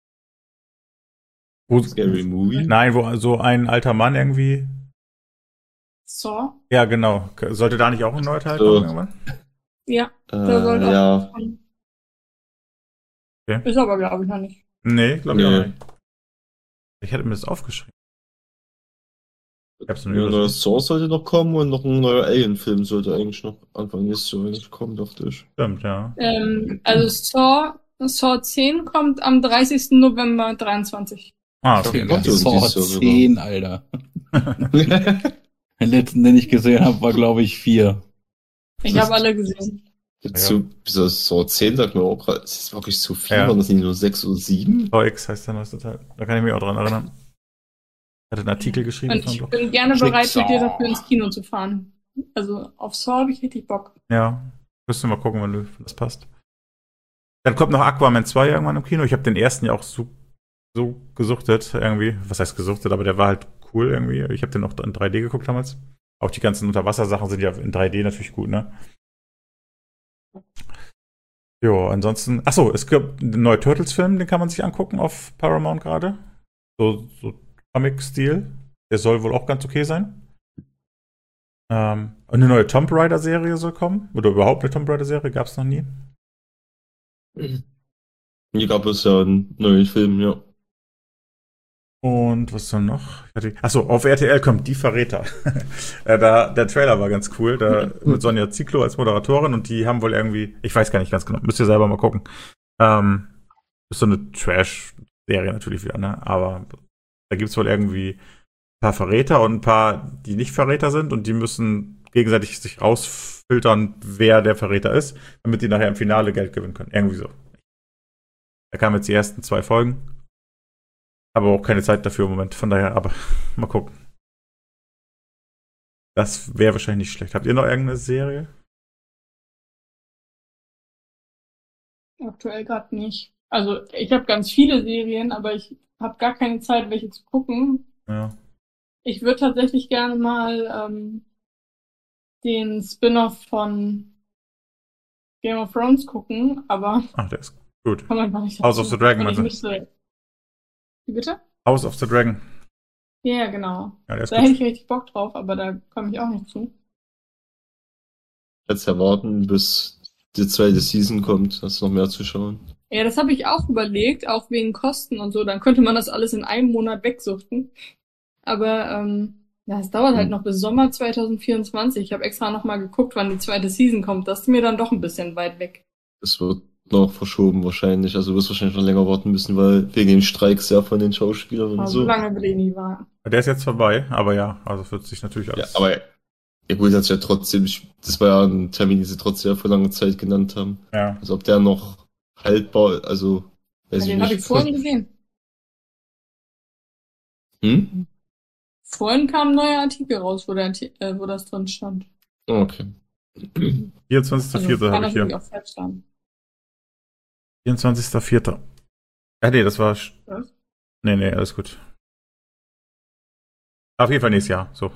Scary Movie? Nein, wo so ein alter Mann irgendwie. Saw? Ja, genau. Sollte da nicht auch ein neuer Teil kommen irgendwann? Ja, da sollte ja. auch kommen. Okay. Ist aber, glaube ich, noch nicht. Nee, glaube ich Nee. auch nicht. Ich hätte mir das aufgeschrieben. Ich hab's nur Ein neuer übersehen. Saw sollte noch kommen und noch ein neuer Alien-Film sollte eigentlich noch Anfang nächstes Jahr eigentlich kommen, dachte ich. Stimmt, ja. Also Saw 10 kommt am 30. November 23. Ah, okay. Gott, Ja. so Saw dieses Jahr sogar. 10, Alter. Den letzten, den ich gesehen habe, war, glaube ich, 4. Ich habe alle gesehen. Bis das Saw 10 sagt man auch gerade, es ist wirklich zu viel, Ja. waren das nicht nur 6 oder 7? VX heißt der neueste Teil. Da kann ich mich auch dran erinnern. Ich hatte einen Artikel geschrieben Und von ich Blog. bin gerne bereit, Schicksal. mit dir dafür ins Kino zu fahren. Also auf Saw habe ich richtig Bock. Ja. Müsst ihr mal gucken, wenn das passt. Dann kommt noch Aquaman 2 irgendwann im Kino. Ich habe den ersten ja auch so gesuchtet irgendwie. Was heißt gesuchtet? Aber der war halt cool irgendwie. Ich habe den auch in 3D geguckt damals. Auch die ganzen Unterwassersachen sind ja in 3D natürlich gut, ne? Jo, ansonsten. Achso, es gibt einen neuen Turtles-Film, den kann man sich angucken auf Paramount gerade. So Comic-Stil. Der soll wohl auch ganz okay sein. Und eine neue Tomb Raider-Serie soll kommen. Oder überhaupt eine Tomb Raider-Serie, gab es noch nie. Hier gab es ja einen neuen Film, ja. Und was soll noch? Achso, auf RTL kommt Die Verräter. Der Trailer war ganz cool. Da mit Sonja Zietlow als Moderatorin und die haben wohl irgendwie, ich weiß gar nicht ganz genau, müsst ihr selber mal gucken. Ist so eine Trash-Serie natürlich wieder, ne? Aber da gibt's wohl irgendwie ein paar Verräter und ein paar, die nicht Verräter sind und die müssen gegenseitig sich rausfiltern, wer der Verräter ist, damit die nachher im Finale Geld gewinnen können. Irgendwie so. Da kamen jetzt die ersten 2 Folgen. Aber auch keine Zeit dafür im Moment. Von daher, aber mal gucken. Das wäre wahrscheinlich nicht schlecht. Habt ihr noch irgendeine Serie? Aktuell gerade nicht. Also ich habe ganz viele Serien, aber ich habe gar keine Zeit, welche zu gucken. Ja. Ich würde tatsächlich gerne mal den Spin-off von Game of Thrones gucken, aber Ach, der ist gut. kann man gar nicht House of the Dragon, Und ich meinst du? müsste. Wie bitte? House of the Dragon. Ja, genau. Ja, der ist Da hätte ich gut. richtig Bock drauf, aber da komme ich auch nicht zu. Jetzt erwarten, bis die zweite Season kommt, hast du noch mehr zu schauen. Ja, das habe ich auch überlegt, auch wegen Kosten und so. Dann könnte man das alles in einem Monat wegsuchten. Aber ja, es dauert halt noch bis Sommer 2024. Ich habe extra nochmal geguckt, wann die zweite Season kommt. Das ist mir dann doch ein bisschen weit weg. Das wird noch verschoben wahrscheinlich. Also du wirst wahrscheinlich noch länger warten müssen, weil wegen den Streiks ja von den Schauspielern und Aber so. so lange will ich nie warten. Der ist jetzt vorbei, aber ja, also wird sich natürlich Ja, alles. aber ja gut, das ist ja trotzdem, das war ja ein Termin, den sie trotzdem ja vor langer Zeit genannt haben. Ja. Also ob der noch haltbar, also weiß Ja, ich den habe ich nicht. vorhin gesehen. Hm? Vorhin kam ein neuer Artikel raus, wo das drin stand. Okay. 24.04. Kann habe ich natürlich hier. auch falsch sein. 24.04. Nee, das war. Was? Nee, alles gut. Auf jeden Fall nächstes Jahr. So.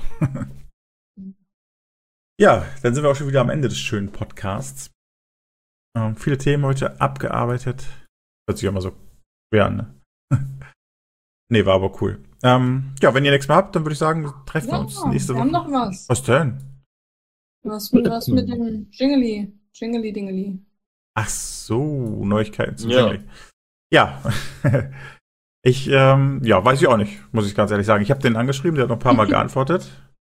Ja, dann sind wir auch schon wieder am Ende des schönen Podcasts. Viele Themen heute abgearbeitet. Hört sich auch mal so schwer an, ne? Nee, war aber cool. Ja, wenn ihr nichts mehr habt, dann würde ich sagen, treffen wir uns nächste wir Woche. haben noch was. Was denn? Was mit dem Jingly-Dingly. Ach so, Neuigkeiten zum Ja. Jingle. Ja. Ich, ja, weiß ich auch nicht, muss ich ganz ehrlich sagen. Ich habe den angeschrieben, der hat noch ein paar Mal geantwortet.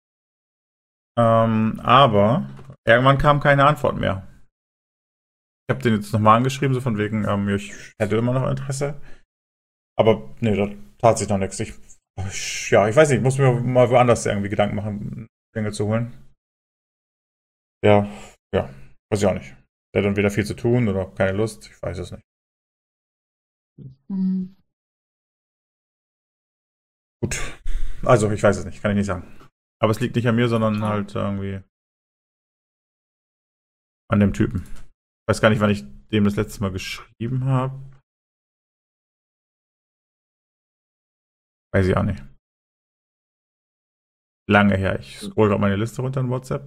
Aber irgendwann kam keine Antwort mehr. Ich habe den jetzt nochmal angeschrieben, so von wegen, ich hätte immer noch Interesse. Aber nee, da tat sich noch nichts. Ja, ich weiß nicht, ich muss mir mal woanders irgendwie Gedanken machen, Dinge zu holen. Ja, weiß ich auch nicht. Der hat dann wieder viel zu tun oder keine Lust, ich weiß es nicht. Hm. Gut. Also, ich weiß es nicht, kann ich nicht sagen. Aber es liegt nicht an mir, sondern halt irgendwie an dem Typen. Ich weiß gar nicht, wann ich dem das letzte Mal geschrieben habe. Weiß ich auch nicht. Lange her. Ich scroll gerade meine Liste runter in WhatsApp.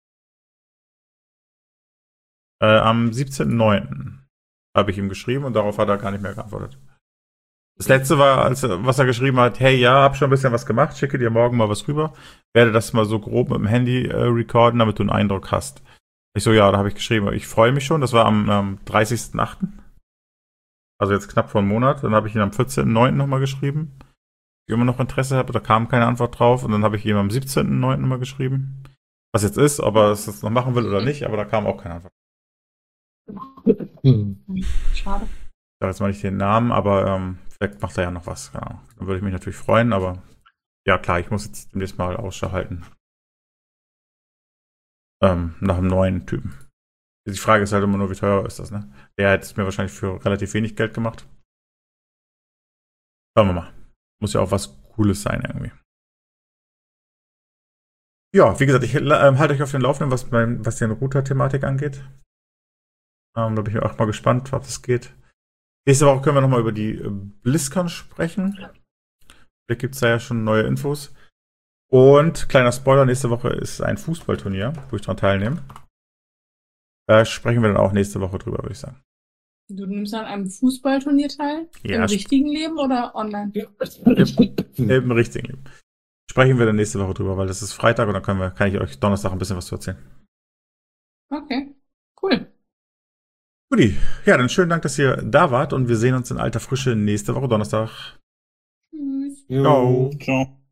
Am 17.09. habe ich ihm geschrieben und darauf hat er gar nicht mehr geantwortet. Das letzte war, was er geschrieben hat, hey, ja, hab schon ein bisschen was gemacht, schicke dir morgen mal was rüber, werde das mal so grob mit dem Handy recorden, damit du einen Eindruck hast. Ich so, ja, da habe ich geschrieben, ich freue mich schon, das war am 30.08. Also jetzt knapp vor einem Monat, dann habe ich ihn am 14.09. nochmal geschrieben, ich immer noch Interesse habe, da kam keine Antwort drauf und dann habe ich ihm am 17.09. nochmal geschrieben, was jetzt ist, ob er es jetzt noch machen will oder nicht, aber da kam auch keine Antwort. Schade. Ich sage jetzt mal nicht den Namen, aber vielleicht macht er ja noch was. Genau. Dann würde ich mich natürlich freuen, aber ja klar, ich muss jetzt demnächst mal Ausschau halten. Nach einem neuen Typen. Die Frage ist halt immer nur, wie teuer ist das, ne? Der hätte es mir wahrscheinlich für relativ wenig Geld gemacht. Schauen wir mal. Muss ja auch was Cooles sein irgendwie. Ja, wie gesagt, ich halte euch auf den Laufenden, was den Router-Thematik angeht. Da bin ich auch mal gespannt, ob das geht. Nächste Woche können wir nochmal über die BlizzCon sprechen. Vielleicht gibt es da ja schon neue Infos. Und kleiner Spoiler, nächste Woche ist ein Fußballturnier, wo ich daran teilnehme. Da sprechen wir dann auch nächste Woche drüber, würde ich sagen. Du nimmst an einem Fußballturnier teil? Ja, Im richtigen Leben oder online? Im richtigen Leben. Sprechen wir dann nächste Woche drüber, weil das ist Freitag und dann kann ich euch Donnerstag ein bisschen was zu erzählen. Okay, cool. Guti, ja, dann schönen Dank, dass ihr da wart und wir sehen uns in alter Frische nächste Woche Donnerstag. Tschüss. Jo. Ciao. Ciao.